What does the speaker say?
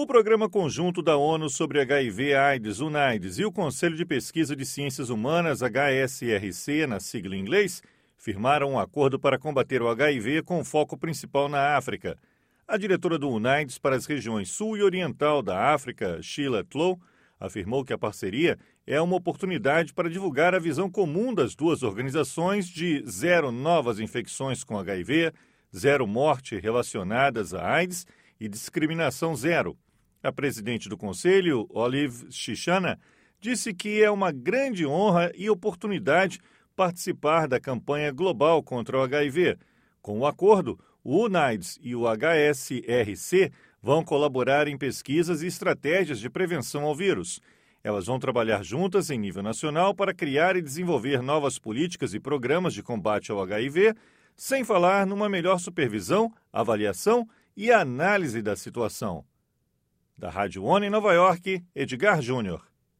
O Programa Conjunto da ONU sobre HIV/AIDS, UNAIDS, e o Conselho de Pesquisa de Ciências Humanas, HSRC, na sigla em inglês, firmaram um acordo para combater o HIV com foco principal na África. A diretora do UNAIDS para as regiões sul e oriental da África, Sheila Tlow, afirmou que a parceria é uma oportunidade para divulgar a visão comum das duas organizações de 0 novas infecções com HIV, 0 morte relacionadas à AIDS e discriminação zero. A presidente do Conselho, Olive Shishana, disse que é uma grande honra e oportunidade participar da campanha global contra o HIV. Com o acordo, o UNAIDS e o HSRC vão colaborar em pesquisas e estratégias de prevenção ao vírus. Elas vão trabalhar juntas em nível nacional para criar e desenvolver novas políticas e programas de combate ao HIV, sem falar numa melhor supervisão, avaliação e análise da situação. Da Rádio ONU em Nova York, Edgar Júnior.